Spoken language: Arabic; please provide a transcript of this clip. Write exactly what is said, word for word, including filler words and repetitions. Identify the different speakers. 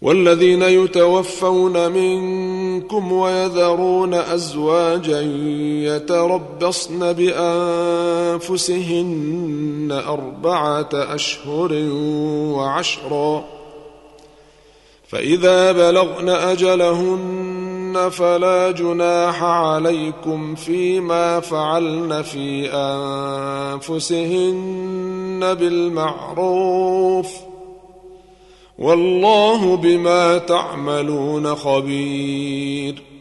Speaker 1: والذين يتوفون منكم ويذرون أزواجا يتربصن بأنفسهن أربعة أشهر وعشرا، فإذا بلغن أجلهن فلا جناح عليكم فيما فعلن في أنفسهن بالمعروف، والله بما تعملون خبير.